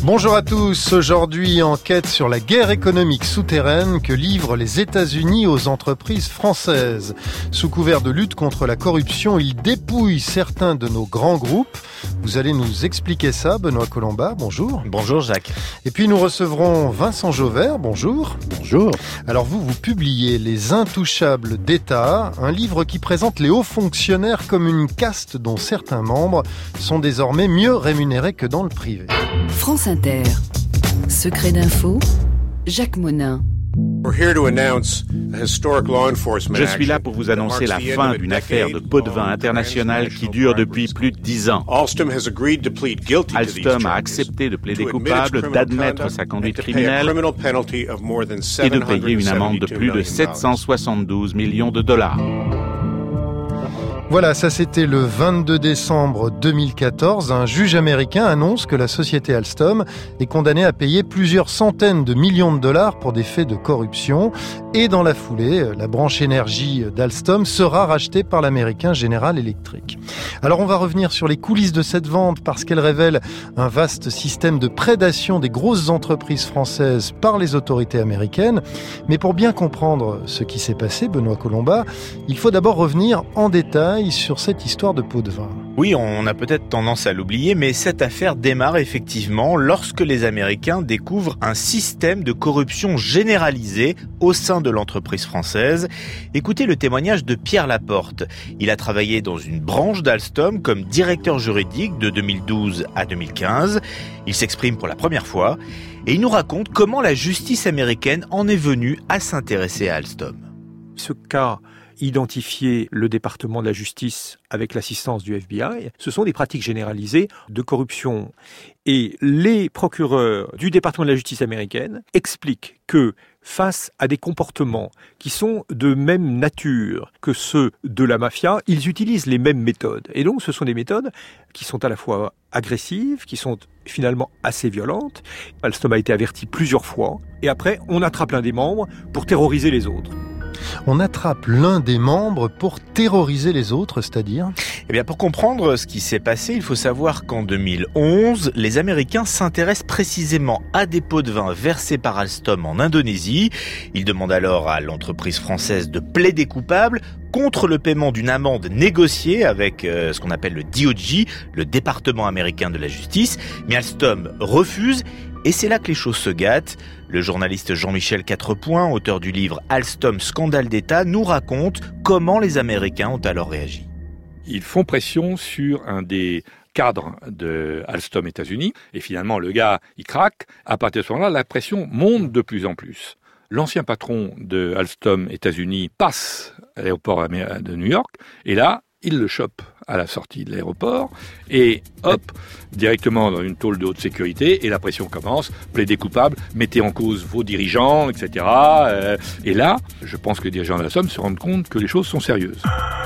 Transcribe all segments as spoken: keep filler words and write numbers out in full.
Bonjour à tous. Aujourd'hui, enquête sur la guerre économique souterraine que livrent les États-Unis aux entreprises françaises. Sous couvert de lutte contre la corruption, ils dépouillent certains de nos grands groupes. Vous allez nous expliquer ça, Benoît Colomba. Bonjour. Bonjour Jacques. Et puis nous recevrons Vincent Jauvert. Bonjour. Bonjour. Alors vous, vous publiez Les Intouchables d'État, un livre qui présente les hauts fonctionnaires comme une caste dont certains membres sont désormais mieux rémunérés que dans le privé. France Inter. Secret d'info, Jacques Monin. Je suis là pour vous annoncer la fin d'une affaire de pot de vin internationale qui dure depuis plus de dix ans. Alstom a accepté de plaider coupable, d'admettre sa conduite criminelle et de payer une amende de plus de sept cent soixante-douze millions de dollars. Voilà, ça c'était le vingt-deux décembre deux mille quatorze. Un juge américain annonce que la société Alstom est condamnée à payer plusieurs centaines de millions de dollars pour des faits de corruption. Et dans la foulée, la branche énergie d'Alstom sera rachetée par l'américain General Electric. Alors on va revenir sur les coulisses de cette vente parce qu'elle révèle un vaste système de prédation des grosses entreprises françaises par les autorités américaines. Mais pour bien comprendre ce qui s'est passé, Benoît Colomba, il faut d'abord revenir en détail sur cette histoire de pot de vin. Oui, on a peut-être tendance à l'oublier, mais cette affaire démarre effectivement lorsque les Américains découvrent un système de corruption généralisé au sein de l'entreprise française. Écoutez le témoignage de Pierre Laporte. Il a travaillé dans une branche d'Alstom comme directeur juridique de deux mille douze à deux mille quinze. Il s'exprime pour la première fois et il nous raconte comment la justice américaine en est venue à s'intéresser à Alstom. Ce cas identifier le département de la justice avec l'assistance du F B I, ce sont des pratiques généralisées de corruption. Et les procureurs du département de la justice américaine expliquent que face à des comportements qui sont de même nature que ceux de la mafia, ils utilisent les mêmes méthodes. Et donc ce sont des méthodes qui sont à la fois agressives, qui sont finalement assez violentes. Alstom a été averti plusieurs fois. Et après, on attrape l'un des membres pour terroriser les autres. On attrape l'un des membres pour terroriser les autres, c'est-à-dire ? Eh bien, pour comprendre ce qui s'est passé, il faut savoir qu'en deux mille onze, les Américains s'intéressent précisément à des pots de vin versés par Alstom en Indonésie. Ils demandent alors à l'entreprise française de plaider coupable contre le paiement d'une amende négociée avec euh, ce qu'on appelle le D O J, le département américain de la justice. Mais Alstom refuse. Et c'est là que les choses se gâtent. Le journaliste Jean-Michel Quatrepoint, auteur du livre Alstom, scandale d'État, nous raconte comment les Américains ont alors réagi. Ils font pression sur un des cadres de Alstom États-Unis. Et finalement, le gars, il craque. À partir de ce moment-là, la pression monte de plus en plus. L'ancien patron de Alstom États-Unis passe à l'aéroport de New York. Et là, il le chope à la sortie de l'aéroport et hop, directement dans une tôle de haute sécurité et la pression commence, plaidez coupable, mettez en cause vos dirigeants, et cetera. Et là, je pense que les dirigeants de la Somme se rendent compte que les choses sont sérieuses.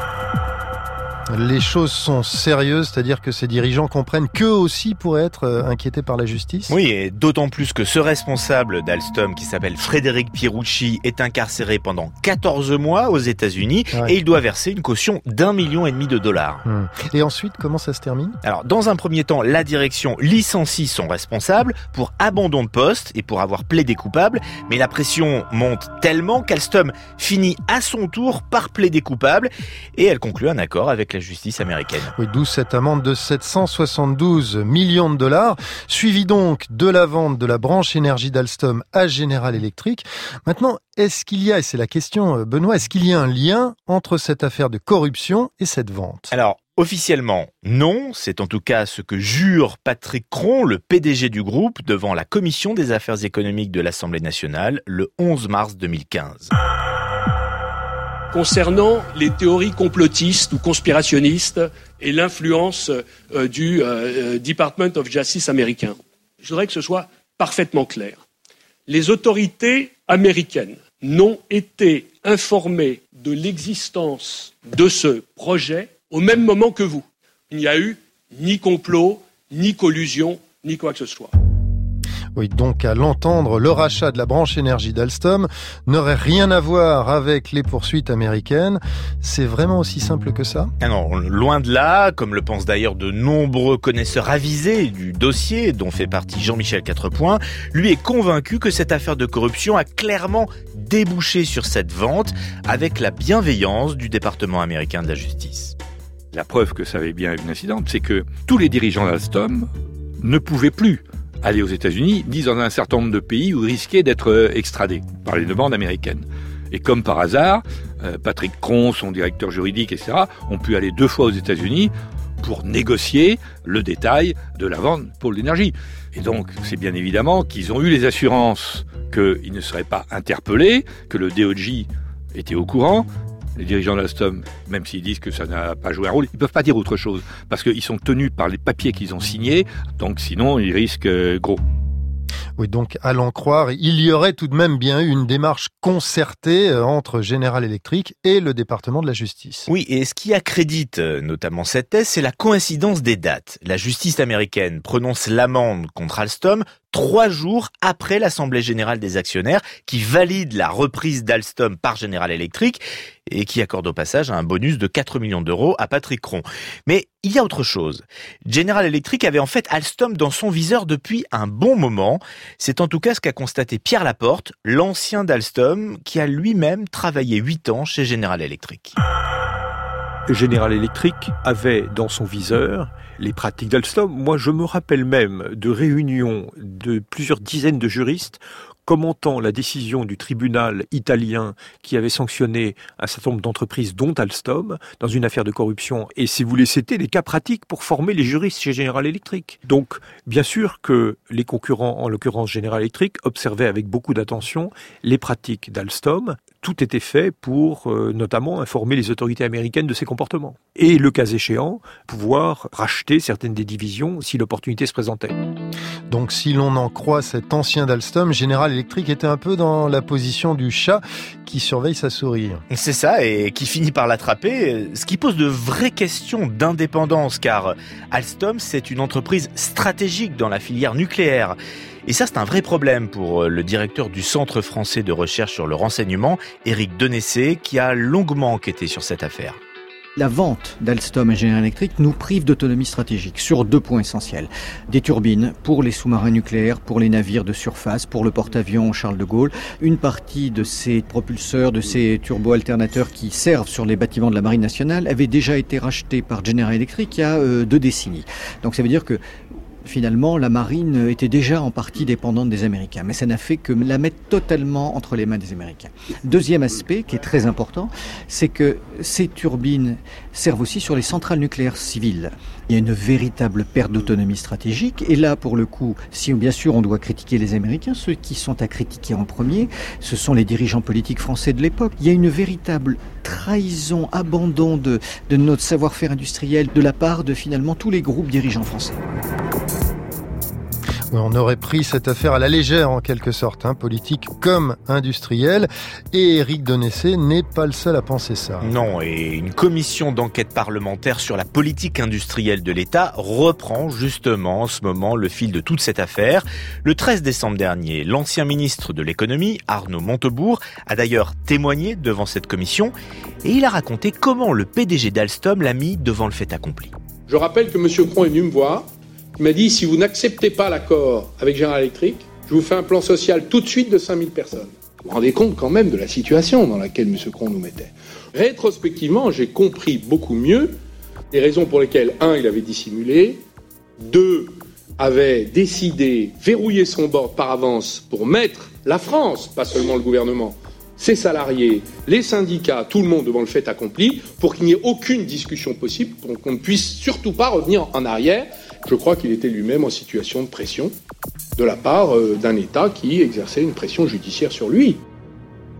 Les choses sont sérieuses, c'est-à-dire que ces dirigeants comprennent qu'eux aussi pourraient être inquiétés par la justice ? Oui, et d'autant plus que ce responsable d'Alstom, qui s'appelle Frédéric Pierucci, est incarcéré pendant quatorze mois aux États-Unis ouais. et il doit verser une caution d'un million et demi de dollars. Hum. Et ensuite, comment ça se termine ? Alors, dans un premier temps, la direction licencie son responsable pour abandon de poste et pour avoir plaidé coupable, mais la pression monte tellement qu'Alstom finit à son tour par plaider coupable et elle conclut un accord avec la justice américaine. Oui, d'où cette amende de sept cent soixante-douze millions de dollars, suivi donc de la vente de la branche énergie d'Alstom à General Electric. Maintenant, est-ce qu'il y a, et c'est la question Benoît, est-ce qu'il y a un lien entre cette affaire de corruption et cette vente ? Alors, officiellement, non. C'est en tout cas ce que jure Patrick Cron, le P D G du groupe, devant la Commission des affaires économiques de l'Assemblée nationale le onze mars deux mille quinze. Concernant les théories complotistes ou conspirationnistes et l'influence euh, du euh, Department of Justice américain, je voudrais que ce soit parfaitement clair. Les autorités américaines n'ont été informées de l'existence de ce projet au même moment que vous. Il n'y a eu ni complot, ni collusion, ni quoi que ce soit. Oui, donc à l'entendre, le rachat de la branche énergie d'Alstom n'aurait rien à voir avec les poursuites américaines. C'est vraiment aussi simple que ça ? Ah non, loin de là, comme le pensent d'ailleurs de nombreux connaisseurs avisés du dossier, dont fait partie Jean-Michel Quatrepoint. Lui est convaincu que cette affaire de corruption a clairement débouché sur cette vente avec la bienveillance du département américain de la justice. La preuve que ça avait bien une incidente, c'est que tous les dirigeants d'Alstom ne pouvaient plus aller aux États-Unis, ni dans un certain nombre de pays où ils risquaient d'être extradés par les demandes américaines. Et comme par hasard, euh, Patrick Cron, son directeur juridique, et cetera, ont pu aller deux fois aux États-Unis pour négocier le détail de la vente Pôle d'énergie. Et donc, c'est bien évidemment qu'ils ont eu les assurances qu'ils ne seraient pas interpellés, que le D O J était au courant. Les dirigeants d'Alstom, même s'ils disent que ça n'a pas joué un rôle, ils ne peuvent pas dire autre chose, parce qu'ils sont tenus par les papiers qu'ils ont signés, donc sinon ils risquent gros. Oui, donc à l'en croire, il y aurait tout de même bien eu une démarche concertée entre General Electric et le département de la justice. Oui, et ce qui accrédite notamment cette thèse, c'est la coïncidence des dates. La justice américaine prononce l'amende contre Alstom trois jours après l'Assemblée générale des actionnaires qui valide la reprise d'Alstom par General Electric et qui accorde au passage un bonus de quatre millions d'euros à Patrick Cron. Mais il y a autre chose. General Electric avait en fait Alstom dans son viseur depuis un bon moment. C'est en tout cas ce qu'a constaté Pierre Laporte, l'ancien d'Alstom, qui a lui-même travaillé huit ans chez General Electric. General Electric avait dans son viseur les pratiques d'Alstom. Moi, je me rappelle même de réunions de plusieurs dizaines de juristes commentant la décision du tribunal italien qui avait sanctionné un certain nombre d'entreprises, dont Alstom, dans une affaire de corruption. Et si vous voulez, c'était les cas pratiques pour former les juristes chez General Electric. Donc, bien sûr que les concurrents, en l'occurrence General Electric, observaient avec beaucoup d'attention les pratiques d'Alstom. Tout était fait pour, euh, notamment, informer les autorités américaines de ces comportements. Et, le cas échéant, pouvoir racheter certaines des divisions si l'opportunité se présentait. Donc, si l'on en croit cet ancien d'Alstom, General Electric était un peu dans la position du chat qui surveille sa souris. C'est ça, et qui finit par l'attraper, ce qui pose de vraies questions d'indépendance, car Alstom, c'est une entreprise stratégique dans la filière nucléaire. Et ça, c'est un vrai problème pour le directeur du Centre français de recherche sur le renseignement, Éric Denessé, qui a longuement enquêté sur cette affaire. La vente d'Alstom à General Electric nous prive d'autonomie stratégique sur deux points essentiels. Des turbines pour les sous-marins nucléaires, pour les navires de surface, pour le porte-avions Charles de Gaulle. Une partie de ces propulseurs, de ces turbo-alternateurs qui servent sur les bâtiments de la Marine nationale avait déjà été rachetée par General Electric il y a euh, deux décennies. Donc ça veut dire que finalement, la marine était déjà en partie dépendante des Américains, mais ça n'a fait que la mettre totalement entre les mains des Américains. Deuxième aspect, qui est très important, c'est que ces turbines servent aussi sur les centrales nucléaires civiles. Il y a une véritable perte d'autonomie stratégique, et là, pour le coup, si bien sûr on doit critiquer les Américains, ceux qui sont à critiquer en premier, ce sont les dirigeants politiques français de l'époque. Il y a une véritable trahison, abandon de, de notre savoir-faire industriel de la part de finalement tous les groupes dirigeants français. On aurait pris cette affaire à la légère en quelque sorte, hein, politique comme industrielle. Et Éric Denessé n'est pas le seul à penser ça. Non, et une commission d'enquête parlementaire sur la politique industrielle de l'État reprend justement en ce moment le fil de toute cette affaire. Le treize décembre dernier, l'ancien ministre de l'économie, Arnaud Montebourg, a d'ailleurs témoigné devant cette commission et il a raconté comment le P D G d'Alstom l'a mis devant le fait accompli. Je rappelle que M. Cron est venu me voir. Il m'a dit, si vous n'acceptez pas l'accord avec General Electric, je vous fais un plan social tout de suite de cinq mille personnes. Vous vous rendez compte quand même de la situation dans laquelle M. Cron nous mettait. Rétrospectivement, j'ai compris beaucoup mieux les raisons pour lesquelles, un, il avait dissimulé, deux, avait décidé, verrouiller son board par avance pour mettre la France, pas seulement le gouvernement, ses salariés, les syndicats, tout le monde devant le fait accompli, pour qu'il n'y ait aucune discussion possible, pour qu'on ne puisse surtout pas revenir en arrière. Je crois qu'il était lui-même en situation de pression de la part euh, d'un État qui exerçait une pression judiciaire sur lui.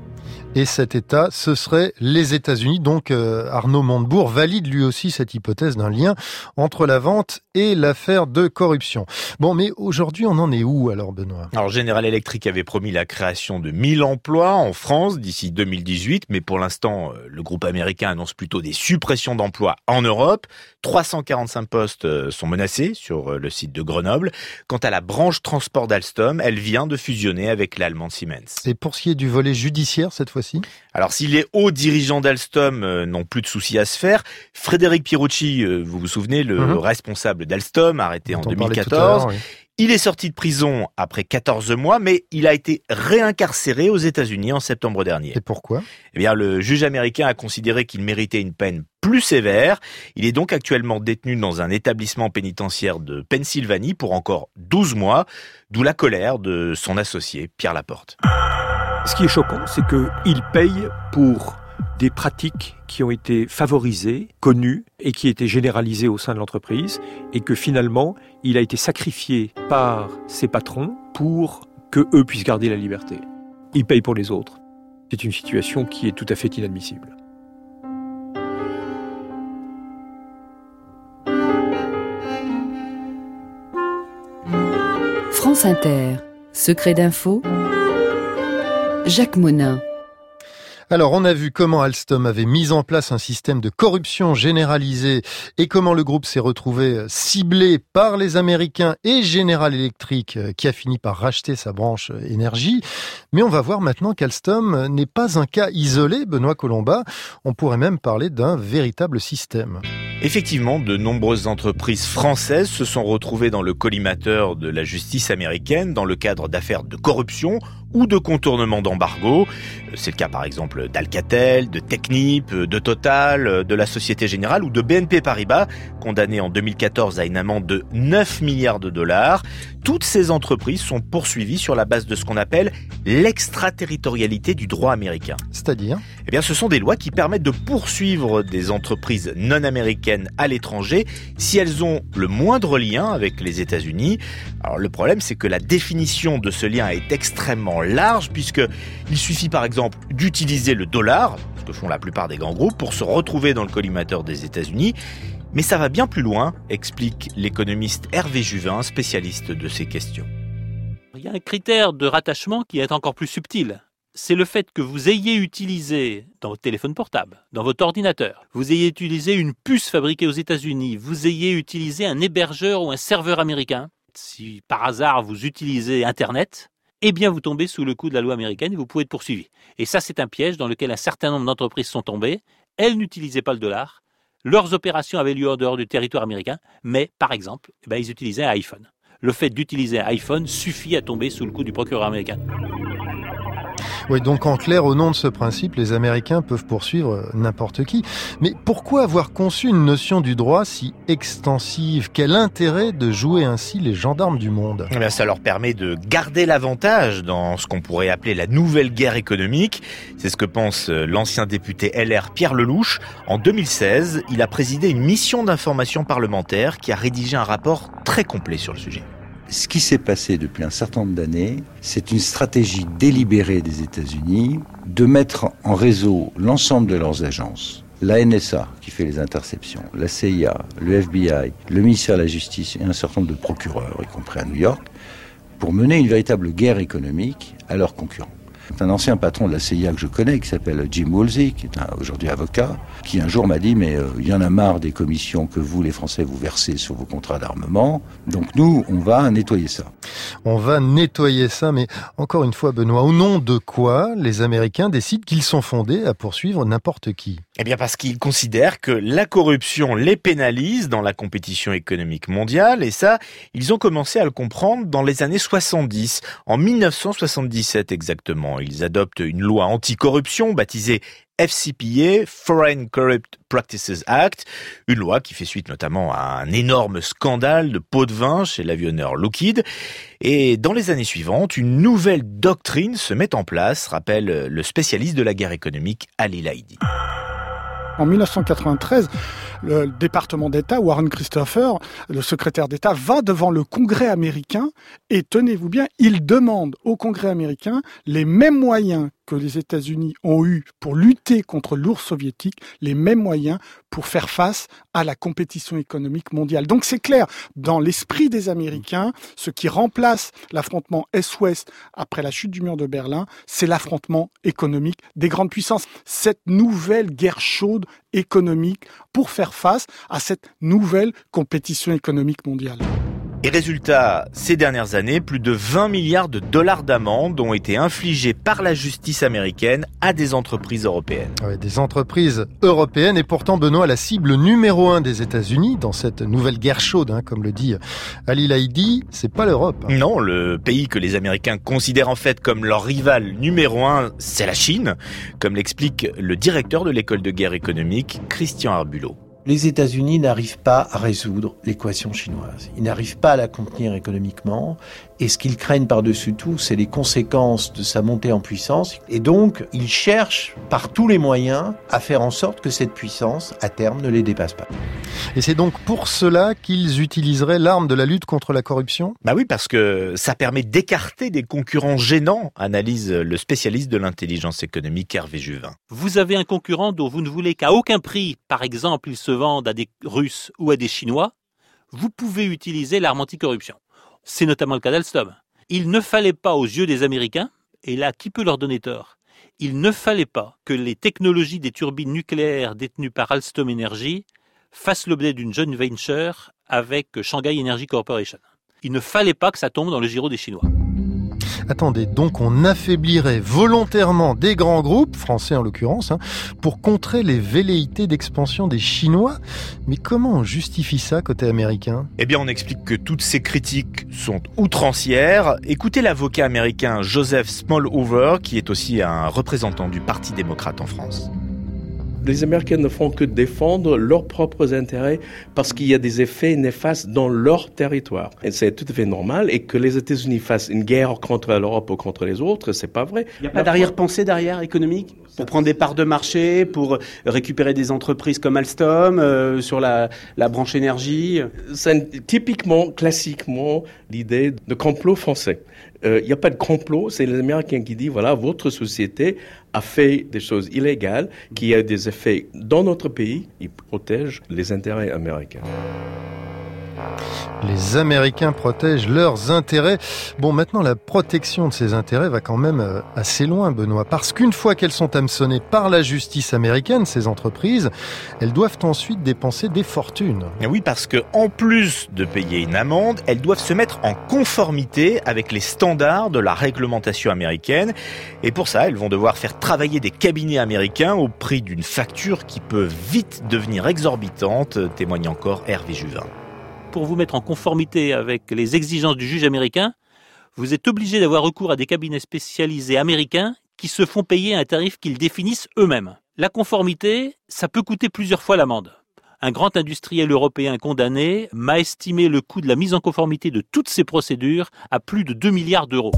Et cet État, ce serait les États-Unis. Donc euh, Arnaud Montebourg valide lui aussi cette hypothèse d'un lien entre la vente et l'affaire de corruption. Bon, mais aujourd'hui, on en est où alors, Benoît ? Alors General Electric avait promis la création de mille emplois en France d'ici deux mille dix-huit, mais pour l'instant, le groupe américain annonce plutôt des suppressions d'emplois en Europe. trois cent quarante-cinq postes sont menacés sur le site de Grenoble. Quant à la branche transport d'Alstom, elle vient de fusionner avec l'allemande Siemens. Et pour ce qui est du volet judiciaire cette fois-ci ? Alors si les hauts dirigeants d'Alstom euh, n'ont plus de soucis à se faire, Frédéric Pierucci, euh, vous vous souvenez, le mmh. responsable d'Alstom, arrêté en deux mille quatorze, oui. Il est sorti de prison après quatorze mois, mais il a été réincarcéré aux États-Unis en septembre dernier. Et pourquoi ? Eh bien, le juge américain a considéré qu'il méritait une peine plus sévère. Il est donc actuellement détenu dans un établissement pénitentiaire de Pennsylvanie pour encore douze mois, d'où la colère de son associé, Pierre Laporte. Ce qui est choquant, c'est qu'il paye pour des pratiques qui ont été favorisées, connues et qui étaient généralisées au sein de l'entreprise et que finalement, il a été sacrifié par ses patrons pour que eux puissent garder la liberté. Il paye pour les autres. C'est une situation qui est tout à fait inadmissible. France Inter, Secret d'info, Jacques Monin. Alors, on a vu comment Alstom avait mis en place un système de corruption généralisée et comment le groupe s'est retrouvé ciblé par les Américains et General Electric qui a fini par racheter sa branche énergie. Mais on va voir maintenant qu'Alstom n'est pas un cas isolé, Benoît Colomba. On pourrait même parler d'un véritable système. Effectivement, de nombreuses entreprises françaises se sont retrouvées dans le collimateur de la justice américaine dans le cadre d'affaires de corruption ou de contournement d'embargo. C'est le cas par exemple d'Alcatel, de Technip, de Total, de la Société Générale ou de B N P Paribas, condamnés en deux mille quatorze à une amende de neuf milliards de dollars. Toutes ces entreprises sont poursuivies sur la base de ce qu'on appelle l'extraterritorialité du droit américain. C'est-à-dire ? Eh bien, ce sont des lois qui permettent de poursuivre des entreprises non américaines à l'étranger si elles ont le moindre lien avec les États-Unis. Alors, le problème, c'est que la définition de ce lien est extrêmement large puisque il suffit par exemple d'utiliser le dollar, ce que font la plupart des grands groupes, pour se retrouver dans le collimateur des États-Unis. Mais ça va bien plus loin, explique l'économiste Hervé Juvin, spécialiste de ces questions. Il y a un critère de rattachement qui est encore plus subtil. C'est le fait que vous ayez utilisé dans votre téléphone portable, dans votre ordinateur, vous ayez utilisé une puce fabriquée aux États-Unis, vous ayez utilisé un hébergeur ou un serveur américain. Si par hasard vous utilisez Internet, eh bien vous tombez sous le coup de la loi américaine et vous pouvez être poursuivi. Et ça, c'est un piège dans lequel un certain nombre d'entreprises sont tombées. Elles n'utilisaient pas le dollar. Leurs opérations avaient lieu en dehors du territoire américain, mais par exemple, eh ben, ils utilisaient un iPhone. Le fait d'utiliser un iPhone suffit à tomber sous le coup du procureur américain. Oui, donc en clair, au nom de ce principe, les Américains peuvent poursuivre n'importe qui. Mais pourquoi avoir conçu une notion du droit si extensive ? Quel intérêt de jouer ainsi les gendarmes du monde ? Eh bien, ça leur permet de garder l'avantage dans ce qu'on pourrait appeler la nouvelle guerre économique. C'est ce que pense l'ancien député L R Pierre Lelouch. En deux mille seize, il a présidé une mission d'information parlementaire qui a rédigé un rapport très complet sur le sujet. Ce qui s'est passé depuis un certain nombre d'années, c'est une stratégie délibérée des États-Unis de mettre en réseau l'ensemble de leurs agences. La N S A, qui fait les interceptions, la C I A, le F B I, le ministère de la Justice et un certain nombre de procureurs, y compris à New York, pour mener une véritable guerre économique à leurs concurrents. C'est un ancien patron de la C I A que je connais, qui s'appelle Jim Woolsey, qui est un, aujourd'hui avocat, qui un jour m'a dit « mais il euh, y en a marre des commissions que vous, les Français, vous versez sur vos contrats d'armement, donc nous, on va nettoyer ça ». On va nettoyer ça, mais encore une fois, Benoît, au nom de quoi les Américains décident qu'ils sont fondés à poursuivre n'importe qui ? Eh bien parce qu'ils considèrent que la corruption les pénalise dans la compétition économique mondiale, et ça, ils ont commencé à le comprendre dans les années soixante-dix, en dix-neuf cent soixante-dix-sept exactement. Ils adoptent une loi anticorruption baptisée F C P A, Foreign Corrupt Practices Act, une loi qui fait suite notamment à un énorme scandale de pots de vin chez l'avionneur Lockheed. Et dans les années suivantes, une nouvelle doctrine se met en place, rappelle le spécialiste de la guerre économique Ali Laïdi. En dix-neuf cent quatre-vingt-treize, le département d'État, Warren Christopher, le secrétaire d'État, va devant le Congrès américain et, tenez-vous bien, il demande au Congrès américain les mêmes moyens que les États-Unis ont eu pour lutter contre l'ours soviétique les mêmes moyens pour faire face à la compétition économique mondiale. Donc c'est clair, dans l'esprit des Américains, ce qui remplace l'affrontement Est-Ouest après la chute du mur de Berlin, c'est l'affrontement économique des grandes puissances. Cette nouvelle guerre chaude économique pour faire face à cette nouvelle compétition économique mondiale. Et résultat, ces dernières années, plus de vingt milliards de dollars d'amendes ont été infligés par la justice américaine à des entreprises européennes. Ouais, des entreprises européennes et pourtant, Benoît, la cible numéro un des États-Unis dans cette nouvelle guerre chaude, hein, comme le dit Ali Laïdi, c'est pas l'Europe. Hein. Non, le pays que les Américains considèrent en fait comme leur rival numéro un, c'est la Chine, comme l'explique le directeur de l'école de guerre économique, Christian Arbulot. Les États-Unis n'arrivent pas à résoudre l'équation chinoise. Ils n'arrivent pas à la contenir économiquement. Et ce qu'ils craignent par-dessus tout, c'est les conséquences de sa montée en puissance. Et donc, ils cherchent par tous les moyens à faire en sorte que cette puissance, à terme, ne les dépasse pas. Et c'est donc pour cela qu'ils utiliseraient l'arme de la lutte contre la corruption ? Bah oui, parce que ça permet d'écarter des concurrents gênants, analyse le spécialiste de l'intelligence économique Hervé Juvin. Vous avez un concurrent dont vous ne voulez qu'à aucun prix, par exemple, il se vende à des Russes ou à des Chinois, vous pouvez utiliser l'arme anticorruption. C'est notamment le cas d'Alstom. Il ne fallait pas aux yeux des Américains, et là, qui peut leur donner tort ? Il ne fallait pas que les technologies des turbines nucléaires détenues par Alstom Energy fassent l'objet d'une joint venture avec Shanghai Energy Corporation. Il ne fallait pas que ça tombe dans le giron des Chinois. Attendez, donc on affaiblirait volontairement des grands groupes, français en l'occurrence, hein, pour contrer les velléités d'expansion des Chinois. Mais comment on justifie ça côté américain ? Eh bien, on explique que toutes ces critiques sont outrancières. Écoutez l'avocat américain Joseph Smallhover, qui est aussi un représentant du Parti démocrate en France. Les Américains ne font que défendre leurs propres intérêts parce qu'il y a des effets néfastes dans leur territoire. Et c'est tout à fait normal. Et que les États-Unis fassent une guerre contre l'Europe ou contre les autres, c'est pas vrai. Il n'y a pas d'arrière-pensée derrière économique pour prendre des parts de marché, pour récupérer des entreprises comme Alstom euh, sur la, la branche énergie. C'est typiquement, classiquement, l'idée de complot français. Il euh, n'y a pas de complot, c'est les Américains qui disent, voilà, votre société a fait des choses illégales, qui a des effets dans notre pays, ils protègent les intérêts américains. Les Américains protègent leurs intérêts. Bon, maintenant, la protection de ces intérêts va quand même assez loin, Benoît, parce qu'une fois qu'elles sont hameçonnées par la justice américaine, ces entreprises, elles doivent ensuite dépenser des fortunes. Et oui, parce que en plus de payer une amende, elles doivent se mettre en conformité avec les standards de la réglementation américaine. Et pour ça, elles vont devoir faire travailler des cabinets américains au prix d'une facture qui peut vite devenir exorbitante, témoigne encore Hervé Juvin. Pour vous mettre en conformité avec les exigences du juge américain, vous êtes obligé d'avoir recours à des cabinets spécialisés américains qui se font payer un tarif qu'ils définissent eux-mêmes. La conformité, ça peut coûter plusieurs fois l'amende. Un grand industriel européen condamné m'a estimé le coût de la mise en conformité de toutes ces procédures à plus de deux milliards d'euros.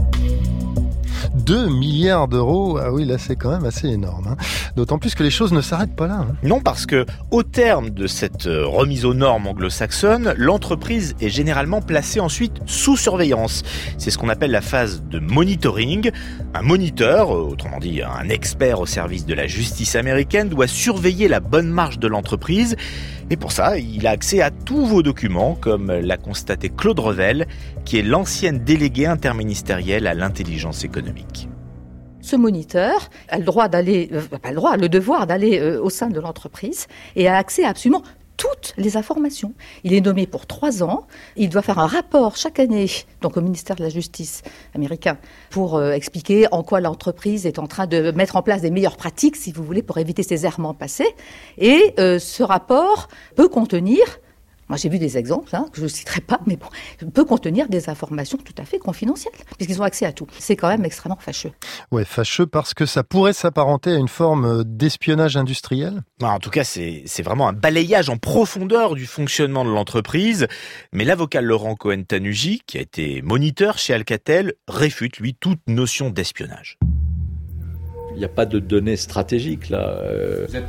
deux milliards d'euros, ah oui, là c'est quand même assez énorme. Hein. D'autant plus que les choses ne s'arrêtent pas là. Hein. Non, parce que au terme de cette remise aux normes anglo-saxonnes, l'entreprise est généralement placée ensuite sous surveillance. C'est ce qu'on appelle la phase de monitoring. Un moniteur, autrement dit un expert au service de la justice américaine, doit surveiller la bonne marche de l'entreprise. Et pour ça, il a accès à tous vos documents, comme l'a constaté Claude Revel, qui est l'ancienne déléguée interministérielle à l'intelligence économique. Ce moniteur a le droit d'aller, euh, pas le droit, le devoir d'aller euh, au sein de l'entreprise et a accès à absolument toutes les informations. Il est nommé pour trois ans. Il doit faire un rapport chaque année, donc au ministère de la Justice américain, pour euh, expliquer en quoi l'entreprise est en train de mettre en place des meilleures pratiques, si vous voulez, pour éviter ces errements passés. Et euh, ce rapport peut contenir, moi j'ai vu des exemples, hein, que je ne citerai pas, mais bon, peut contenir des informations tout à fait confidentielles, puisqu'ils ont accès à tout. C'est quand même extrêmement fâcheux. Ouais, fâcheux parce que ça pourrait s'apparenter à une forme d'espionnage industriel. En tout cas, c'est, c'est vraiment un balayage en profondeur du fonctionnement de l'entreprise. Mais l'avocat Laurent Cohen-Tanuji, qui a été moniteur chez Alcatel, réfute, lui, toute notion d'espionnage. Il n'y a pas de données stratégiques, là. Vous n'êtes pas un espion ?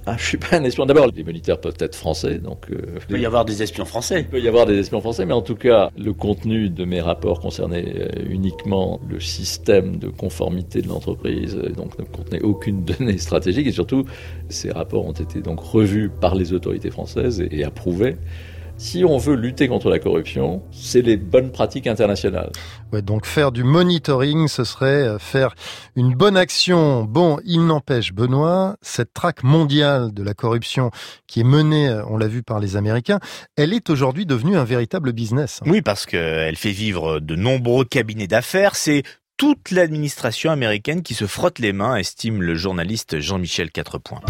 Ah, je suis pas un espion. D'abord, les militaires peuvent être français, donc... Euh, il peut y avoir des espions français. Il peut y avoir des espions français, mais en tout cas, le contenu de mes rapports concernait euh, uniquement le système de conformité de l'entreprise, donc ne contenait aucune donnée stratégique, et surtout, ces rapports ont été donc revus par les autorités françaises et, et approuvés. Si on veut lutter contre la corruption, c'est les bonnes pratiques internationales. Ouais, donc faire du monitoring, ce serait faire une bonne action. Bon, il n'empêche, Benoît, cette traque mondiale de la corruption qui est menée, on l'a vu par les Américains, elle est aujourd'hui devenue un véritable business. Oui, parce qu'elle fait vivre de nombreux cabinets d'affaires. C'est toute l'administration américaine qui se frotte les mains, estime le journaliste Jean-Michel Quatrepoint.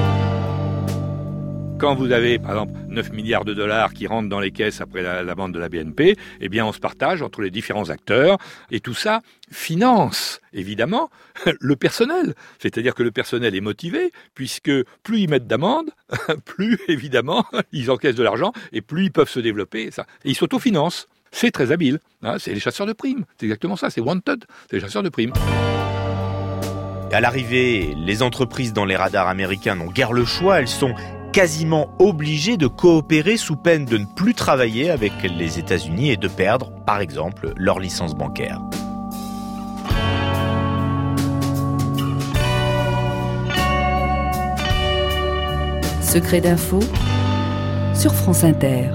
Quand vous avez, par exemple, neuf milliards de dollars qui rentrent dans les caisses après la, la vente de la B N P, eh bien, on se partage entre les différents acteurs. Et tout ça finance, évidemment, le personnel. C'est-à-dire que le personnel est motivé, puisque plus ils mettent d'amende, plus, évidemment, ils encaissent de l'argent, et plus ils peuvent se développer. Ça. Et ils s'autofinancent. C'est très habile. Hein, c'est les chasseurs de primes. C'est exactement ça. C'est wanted. C'est les chasseurs de primes. À l'arrivée, les entreprises dans les radars américains n'ont guère le choix. Elles sont quasiment obligés de coopérer sous peine de ne plus travailler avec les États-Unis et de perdre, par exemple, leur licence bancaire. Secret d'info sur France Inter.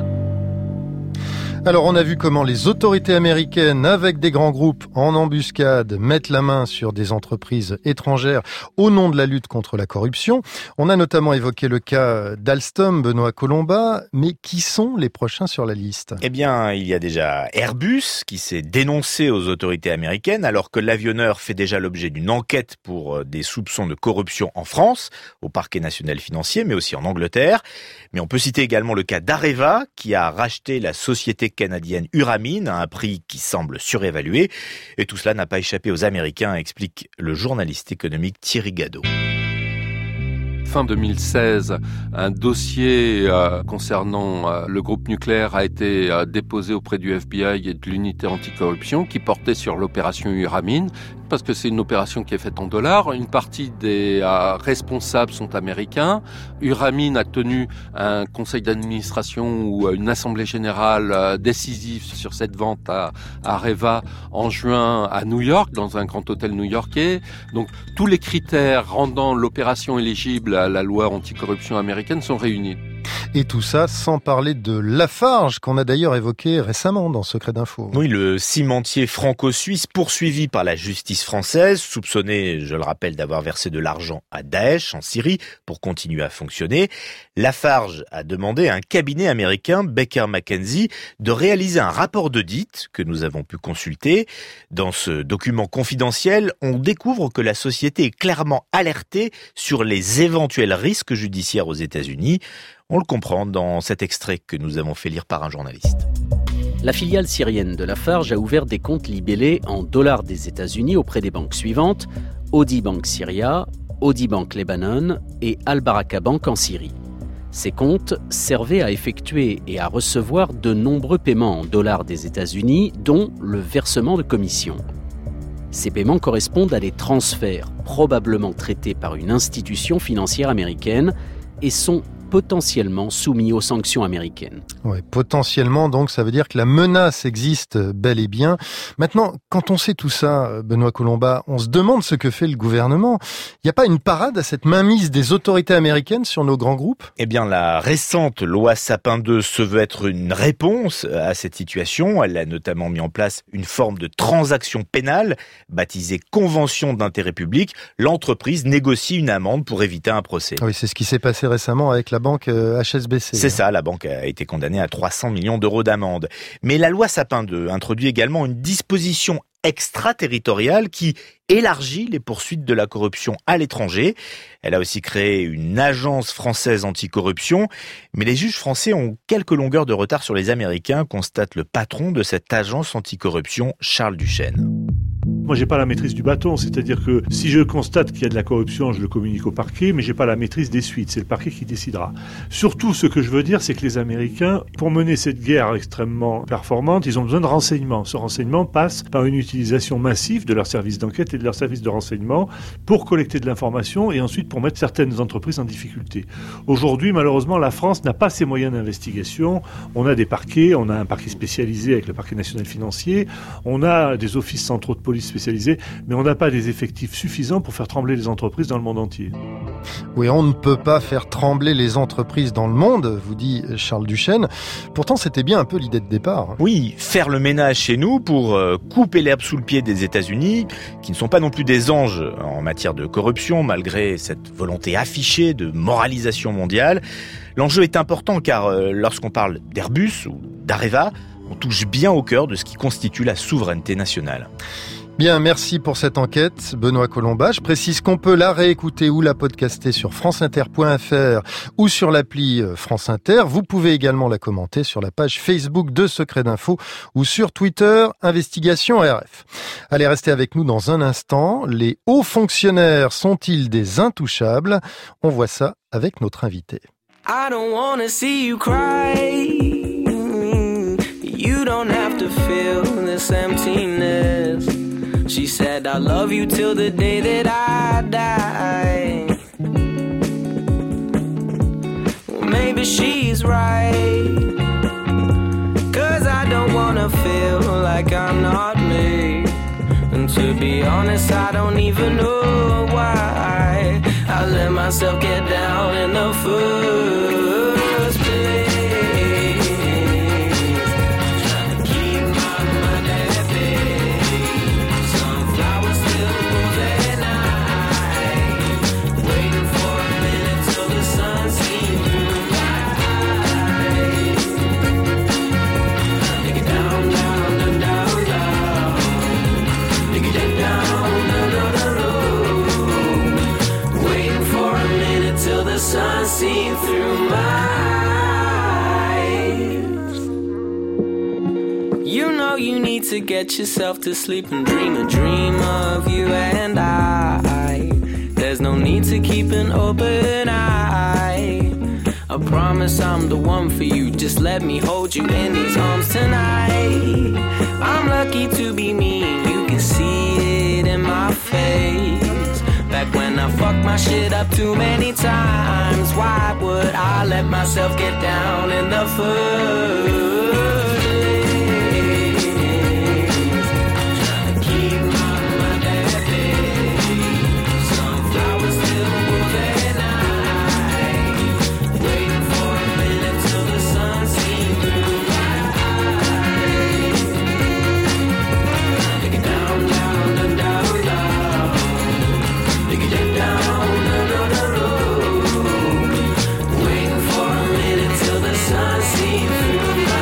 Alors on a vu comment les autorités américaines, avec des grands groupes en embuscade, mettent la main sur des entreprises étrangères au nom de la lutte contre la corruption. On a notamment évoqué le cas d'Alstom, Benoît Colomba, mais qui sont les prochains sur la liste ? Eh bien, il y a déjà Airbus qui s'est dénoncé aux autorités américaines alors que l'avionneur fait déjà l'objet d'une enquête pour des soupçons de corruption en France, au parquet national financier, mais aussi en Angleterre. Mais on peut citer également le cas d'Areva qui a racheté la société canadienne Uramine à un prix qui semble surévalué. Et tout cela n'a pas échappé aux Américains, explique le journaliste économique Thierry Gadot. Fin deux mille seize, un dossier euh, concernant euh, le groupe nucléaire a été euh, déposé auprès du F B I et de l'unité anticorruption qui portait sur l'opération Uramine, parce que c'est une opération qui est faite en dollars. Une partie des euh, responsables sont américains. Uramine a tenu un conseil d'administration ou une assemblée générale euh, décisive sur cette vente à, à Areva en juin à New York, dans un grand hôtel new-yorkais. Donc tous les critères rendant l'opération éligible à la loi anticorruption américaine sont réunis. Et tout ça sans parler de Lafarge, qu'on a d'ailleurs évoqué récemment dans Secret d'info. Oui, le cimentier franco-suisse poursuivi par la justice française, soupçonné, je le rappelle, d'avoir versé de l'argent à Daesh en Syrie pour continuer à fonctionner. Lafarge a demandé à un cabinet américain, Baker McKenzie, de réaliser un rapport d'audit que nous avons pu consulter. Dans ce document confidentiel, on découvre que la société est clairement alertée sur les éventuels risques judiciaires aux États-Unis. On le comprend dans cet extrait que nous avons fait lire par un journaliste. La filiale syrienne de Lafarge a ouvert des comptes libellés en dollars des États-Unis auprès des banques suivantes: Audi Bank Syria, Audi Bank Lebanon et Al Baraka Bank en Syrie. Ces comptes servaient à effectuer et à recevoir de nombreux paiements en dollars des États-Unis, dont le versement de commissions. Ces paiements correspondent à des transferts probablement traités par une institution financière américaine et sont potentiellement soumis aux sanctions américaines. Ouais, potentiellement, donc ça veut dire que la menace existe bel et bien. Maintenant, quand on sait tout ça, Benoît Colomba, on se demande ce que fait le gouvernement. Il n'y a pas une parade à cette mainmise des autorités américaines sur nos grands groupes ? Eh bien, la récente loi Sapin deux se veut être une réponse à cette situation. Elle a notamment mis en place une forme de transaction pénale, baptisée convention d'intérêt public. L'entreprise négocie une amende pour éviter un procès. Oui, c'est ce qui s'est passé récemment avec la banque H S B C. C'est ça, la banque a été condamnée à trois cents millions d'euros d'amende. Mais la loi Sapin deux introduit également une disposition extraterritoriale qui élargit les poursuites de la corruption à l'étranger. Elle a aussi créé une agence française anticorruption. Mais les juges français ont quelques longueurs de retard sur les Américains, constate le patron de cette agence anticorruption, Charles Duchesne. Moi, j'ai pas la maîtrise du bâton, c'est-à-dire que si je constate qu'il y a de la corruption, je le communique au parquet, mais j'ai pas la maîtrise des suites. C'est le parquet qui décidera. Surtout, ce que je veux dire, c'est que les Américains, pour mener cette guerre extrêmement performante, ils ont besoin de renseignements. Ce renseignement passe par une utilisation massive de leurs services d'enquête et de leurs services de renseignement pour collecter de l'information et ensuite pour mettre certaines entreprises en difficulté. Aujourd'hui, malheureusement, la France n'a pas ces moyens d'investigation. On a des parquets, on a un parquet spécialisé avec le parquet national financier, on a des offices centraux de police spécialisés, mais on n'a pas des effectifs suffisants pour faire trembler les entreprises dans le monde entier. Oui, on ne peut pas faire trembler les entreprises dans le monde, vous dit Charles Duchesne. Pourtant, c'était bien un peu l'idée de départ. Oui, faire le ménage chez nous pour euh, couper l'herbe sous le pied des États-Unis, qui ne sont pas non plus des anges en matière de corruption, malgré cette volonté affichée de moralisation mondiale. L'enjeu est important car euh, lorsqu'on parle d'Airbus ou d'Areva, on touche bien au cœur de ce qui constitue la souveraineté nationale. Bien, merci pour cette enquête, Benoît Colombat. Je précise qu'on peut la réécouter ou la podcaster sur franceinter point f r ou sur l'appli France Inter. Vous pouvez également la commenter sur la page Facebook de Secret d'Info ou sur Twitter, Investigation R F. Allez, restez avec nous dans un instant. Les hauts fonctionnaires sont-ils des intouchables ? On voit ça avec notre invité. I don't wanna see you cry. You don't have to feel this emptiness. She said, I love you till the day that I die. Well, maybe she's right. Cause I don't wanna feel like I'm not me. And to be honest, I don't even know why I let myself get down in the first place. Seen through my eyes. You know you need to get yourself to sleep and dream a dream of you and I. There's no need to keep an open eye. I promise I'm the one for you. Just let me hold you in these arms tonight. I'm lucky to be me. You can see it in my face. Back when I fucked my shit up too many times, why would I let myself get down in the first place? Trying to keep my mind at bay. Sunflowers still moving night. Waiting for a minute till the sun seems through my eyes. Take it down, down, down, down, down. Take it down, no, no, no, no. Waiting for a minute till the sun seems through my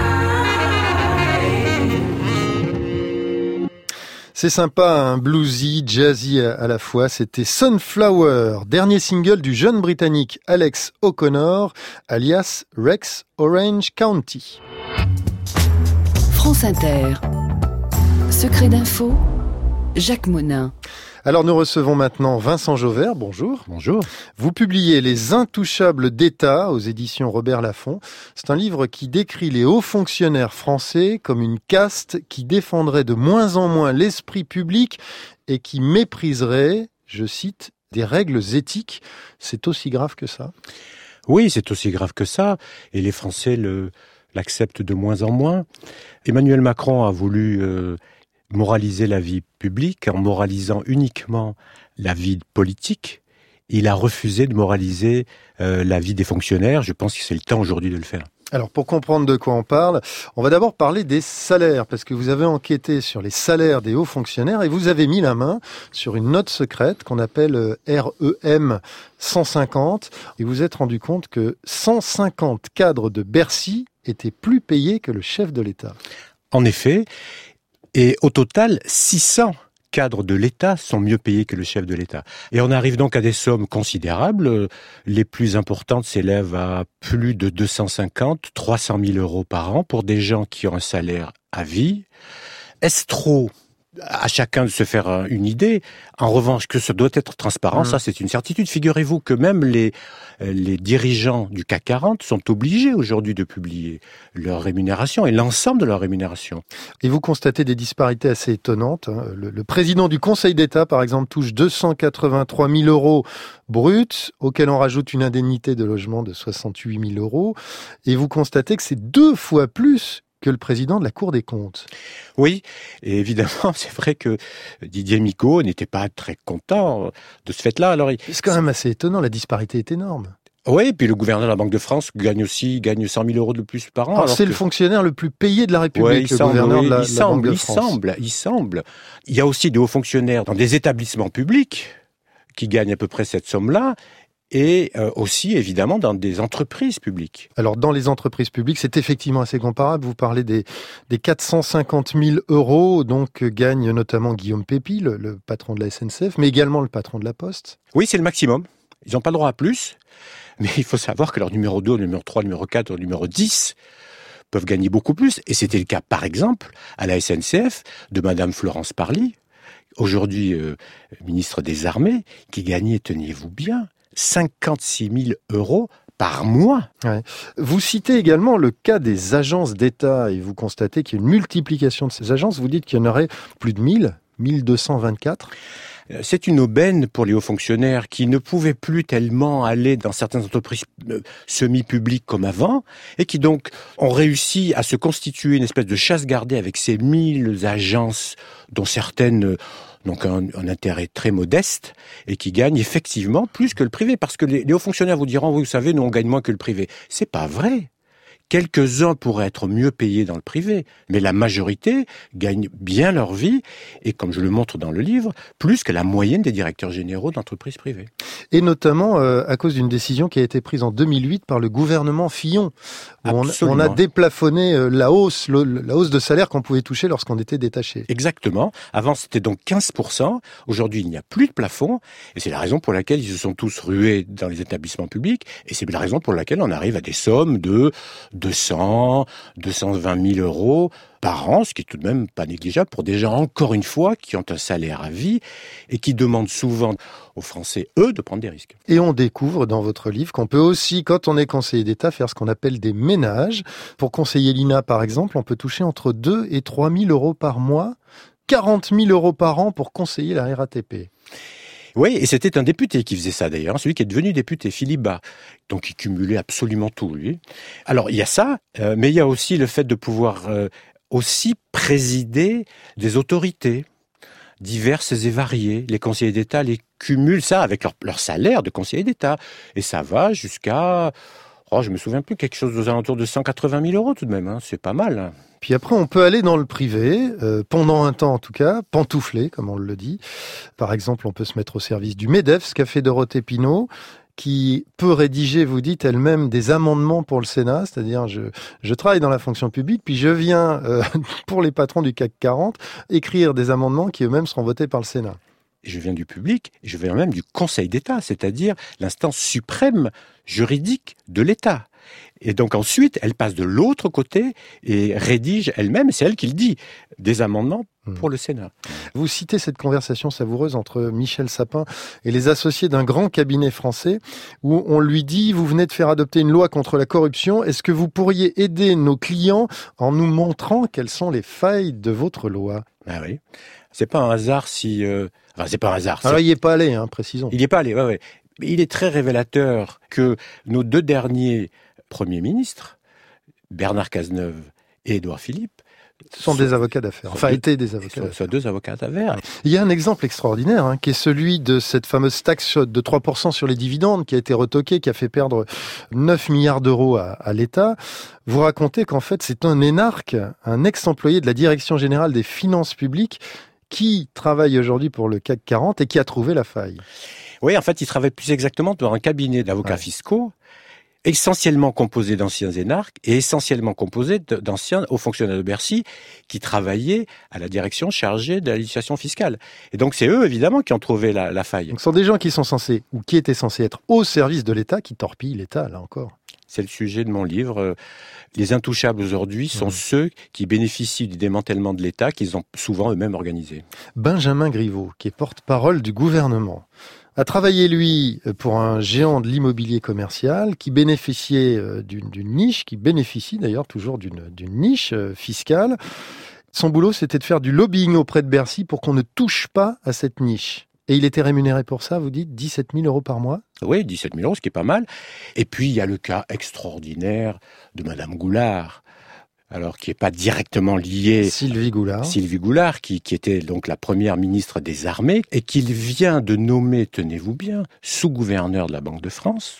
eyes. C'est sympa, un bluesy, jazzy à la fois. C'était Sunflower, dernier single du jeune Britannique Alex O'Connor, alias Rex Orange County. France Inter. Secret d'info, Jacques Monin. Alors nous recevons maintenant Vincent Jauvert, bonjour. Bonjour. Vous publiez Les Intouchables d'État aux éditions Robert Laffont. C'est un livre qui décrit les hauts fonctionnaires français comme une caste qui défendrait de moins en moins l'esprit public et qui mépriserait, je cite, des règles éthiques. C'est aussi grave que ça ? Oui, c'est aussi grave que ça. Et les Français le, l'acceptent de moins en moins. Emmanuel Macron a voulu... Euh, moraliser la vie publique en moralisant uniquement la vie politique. Il a refusé de moraliser euh, la vie des fonctionnaires. Je pense que c'est le temps aujourd'hui de le faire. Alors, pour comprendre de quoi on parle, on va d'abord parler des salaires, parce que vous avez enquêté sur les salaires des hauts fonctionnaires et vous avez mis la main sur une note secrète qu'on appelle R E M cent cinquante, et vous vous êtes rendu compte que cent cinquante cadres de Bercy étaient plus payés que le chef de l'État. En effet, et au total, six cents cadres de l'État sont mieux payés que le chef de l'État. Et on arrive donc à des sommes considérables. Les plus importantes s'élèvent à plus de deux cent cinquante, trois cent mille euros par an pour des gens qui ont un salaire à vie. Est-ce trop ? à chacun de se faire une idée. En revanche, que ça doit être transparent, mmh. ça c'est une certitude. Figurez-vous que même les, les dirigeants du C A C quarante sont obligés aujourd'hui de publier leur rémunération et l'ensemble de leur rémunération. Et vous constatez des disparités assez étonnantes. Le, le président du Conseil d'État, par exemple, touche deux cent quatre-vingt-trois mille euros bruts, auquel on rajoute une indemnité de logement de soixante-huit mille euros. Et vous constatez que c'est deux fois plus que le président de la Cour des comptes. Oui, et évidemment, c'est vrai que Didier Migaud n'était pas très content de ce fait-là. Alors, il... C'est quand même assez étonnant, la disparité est énorme. Oui, et puis le gouverneur de la Banque de France gagne aussi gagne cent mille euros de plus par an. Alors, alors c'est que... le fonctionnaire le plus payé de la République, ouais, le semble, gouverneur oui, de la, il de la semble, Banque de il France. Semble, il semble. Il y a aussi des hauts fonctionnaires dans des établissements publics qui gagnent à peu près cette somme-là. Et euh, aussi, évidemment, dans des entreprises publiques. Alors, dans les entreprises publiques, c'est effectivement assez comparable. Vous parlez des, des quatre cent cinquante mille euros, donc gagne notamment Guillaume Pépi, le, le patron de la S N C F, mais également le patron de la Poste. Oui, c'est le maximum. Ils n'ont pas le droit à plus. Mais il faut savoir que leur numéro deux, numéro trois, numéro quatre, leur numéro dix peuvent gagner beaucoup plus. Et c'était le cas, par exemple, à la S N C F, de Madame Florence Parly, aujourd'hui euh, ministre des Armées, qui gagnait, tenez-vous bien, cinquante-six mille euros par mois. Ouais. Vous citez également le cas des agences d'État et vous constatez qu'il y a une multiplication de ces agences. Vous dites qu'il y en aurait plus de mille, mille deux cent vingt-quatre. C'est une aubaine pour les hauts fonctionnaires qui ne pouvaient plus tellement aller dans certaines entreprises semi-publiques comme avant et qui donc ont réussi à se constituer une espèce de chasse gardée avec ces mille agences dont certaines donc un, un intérêt très modeste et qui gagnent effectivement plus que le privé. Parce que les, les hauts fonctionnaires vous diront, oui, vous savez, nous on gagne moins que le privé. C'est pas vrai. Quelques-uns pourraient être mieux payés dans le privé, mais la majorité gagne bien leur vie, et comme je le montre dans le livre, plus que la moyenne des directeurs généraux d'entreprises privées. Et notamment euh, à cause d'une décision qui a été prise en deux mille huit par le gouvernement Fillon. Où on, on a déplafonné euh, la hausse, le, la hausse de salaire qu'on pouvait toucher lorsqu'on était détaché. Exactement. Avant, c'était donc quinze pour cent. Aujourd'hui, il n'y a plus de plafond, et c'est la raison pour laquelle ils se sont tous rués dans les établissements publics, et c'est la raison pour laquelle on arrive à des sommes de deux cents, deux cent vingt mille euros par an, ce qui est tout de même pas négligeable pour des gens, encore une fois, qui ont un salaire à vie et qui demandent souvent aux Français, eux, de prendre des risques. Et on découvre dans votre livre qu'on peut aussi, quand on est conseiller d'État, faire ce qu'on appelle des ménages. Pour conseiller l'I N A, par exemple, on peut toucher entre deux et trois mille euros par mois, quarante mille euros par an pour conseiller la R A T P. Oui, et c'était un député qui faisait ça d'ailleurs, celui qui est devenu député, Philippe Bas. Donc il cumulait absolument tout, lui. Alors il y a ça, euh, mais il y a aussi le fait de pouvoir euh, aussi présider des autorités diverses et variées. Les conseillers d'État les cumulent ça avec leur, leur salaire de conseiller d'État. Et ça va jusqu'à, oh, je me souviens plus, quelque chose aux alentours de cent quatre-vingt mille euros tout de même. Hein. C'est pas mal. Hein. Puis après, on peut aller dans le privé, euh, pendant un temps en tout cas, pantoufler, comme on le dit. Par exemple, on peut se mettre au service du MEDEF, ce qu'a fait Dorothée Pinault, qui peut rédiger, vous dites elle-même, des amendements pour le Sénat, c'est-à-dire je, je travaille dans la fonction publique, puis je viens, euh, pour les patrons du C A C quarante, écrire des amendements qui eux-mêmes seront votés par le Sénat. Je viens du public, je viens même du Conseil d'État, c'est-à-dire l'instance suprême juridique de l'État. Et donc ensuite, elle passe de l'autre côté et rédige elle-même, c'est elle qui le dit, des amendements pour le Sénat. Vous citez cette conversation savoureuse entre Michel Sapin et les associés d'un grand cabinet français où on lui dit « Vous venez de faire adopter une loi contre la corruption, est-ce que vous pourriez aider nos clients en nous montrant quelles sont les failles de votre loi ?» Ah oui, c'est pas un hasard si... Euh... Enfin, c'est pas un hasard. Alors, il n'y est pas allé, hein, précisons. Il n'y est pas allé, ouais, ouais. Mais il est très révélateur que nos deux derniers premiers ministres, Bernard Cazeneuve et Édouard Philippe, Ce sont, sont des avocats d'affaires, enfin deux, étaient des avocats d'affaires. Soit deux avocats d'affaires. Il y a un exemple extraordinaire, hein, qui est celui de cette fameuse taxe de trois pour cent sur les dividendes qui a été retoquée, qui a fait perdre neuf milliards d'euros à, à l'État. Vous racontez qu'en fait c'est un énarque, un ex-employé de la Direction Générale des Finances Publiques qui travaille aujourd'hui pour le C A C quarante et qui a trouvé la faille. Oui, en fait, il travaille plus exactement dans un cabinet d'avocats ouais. fiscaux essentiellement composé d'anciens énarques et essentiellement composé d'anciens hauts fonctionnaires de Bercy qui travaillaient à la direction chargée de la législation fiscale. Et donc c'est eux, évidemment, qui ont trouvé la, la faille. Donc ce sont des gens qui sont censés, ou qui étaient censés être au service de l'État, qui torpillent l'État, là encore. C'est le sujet de mon livre. Les intouchables aujourd'hui sont mmh. ceux qui bénéficient du démantèlement de l'État qu'ils ont souvent eux-mêmes organisé. Benjamin Griveaux, qui est porte-parole du gouvernement, a travaillé, lui, pour un géant de l'immobilier commercial qui bénéficiait d'une, d'une niche, qui bénéficie d'ailleurs toujours d'une, d'une niche fiscale. Son boulot, c'était de faire du lobbying auprès de Bercy pour qu'on ne touche pas à cette niche. Et il était rémunéré pour ça, vous dites, dix-sept mille euros par mois ? Oui, dix-sept mille euros, ce qui est pas mal. Et puis, il y a le cas extraordinaire de Madame Goulard, alors qui n'est pas directement lié... Sylvie Goulard. Sylvie Goulard, qui, qui était donc la première ministre des Armées, et qu'il vient de nommer, tenez-vous bien, sous-gouverneur de la Banque de France.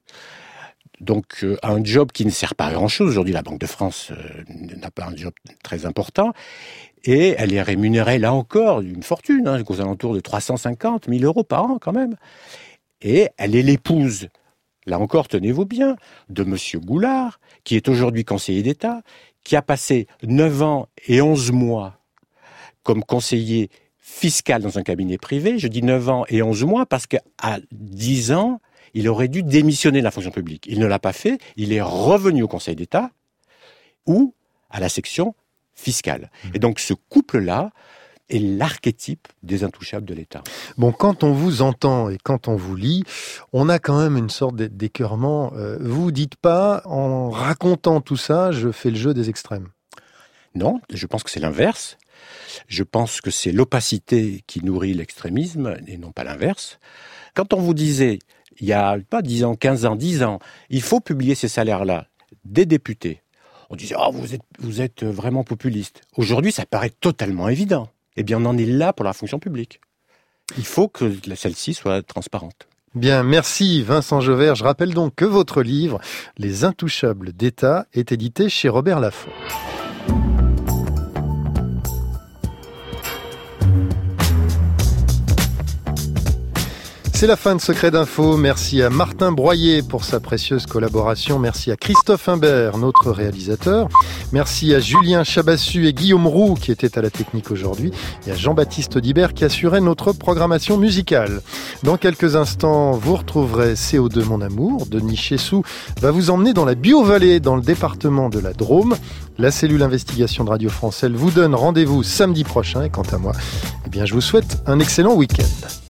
Donc, euh, un job qui ne sert pas à grand-chose. Aujourd'hui, la Banque de France euh, n'a pas un job très important. Et elle est rémunérée, là encore, d'une fortune, hein, aux alentours de trois cent cinquante mille euros par an, quand même. Et elle est l'épouse, là encore, tenez-vous bien, de Monsieur Goulard, qui est aujourd'hui conseiller d'État, qui a passé neuf ans et onze mois comme conseiller fiscal dans un cabinet privé. Je dis neuf ans et onze mois parce qu'à dix ans, il aurait dû démissionner de la fonction publique. Il ne l'a pas fait, il est revenu au Conseil d'État ou à la section fiscale. Et donc ce couple-là est l'archétype des intouchables de l'État. Bon, quand on vous entend et quand on vous lit, on a quand même une sorte d'écœurement. Euh, vous dites pas, en racontant tout ça, je fais le jeu des extrêmes. Non, je pense que c'est l'inverse. Je pense que c'est l'opacité qui nourrit l'extrémisme et non pas l'inverse. Quand on vous disait, il y a pas dix ans, quinze ans, dix ans, il faut publier ces salaires-là des députés, on disait, oh, vous êtes, vous êtes vraiment populiste. Aujourd'hui, ça paraît totalement évident. Eh bien, on en est là pour la fonction publique. Il faut que celle-ci soit transparente. Bien, merci Vincent Jauvert. Je rappelle donc que votre livre, Les Intouchables d'État, est édité chez Robert Laffont. C'est la fin de Secret d'Info. Merci à Martin Broyer pour sa précieuse collaboration. Merci à Christophe Imbert, notre réalisateur. Merci à Julien Chabassu et Guillaume Roux qui étaient à la technique aujourd'hui. Et à Jean-Baptiste Audibert qui assurait notre programmation musicale. Dans quelques instants, vous retrouverez C O deux Mon Amour. Denis Chessou va vous emmener dans la Bio-Vallée, dans le département de la Drôme. La cellule investigation de Radio France, elle vous donne rendez-vous samedi prochain. Et quant à moi, eh bien, je vous souhaite un excellent week-end.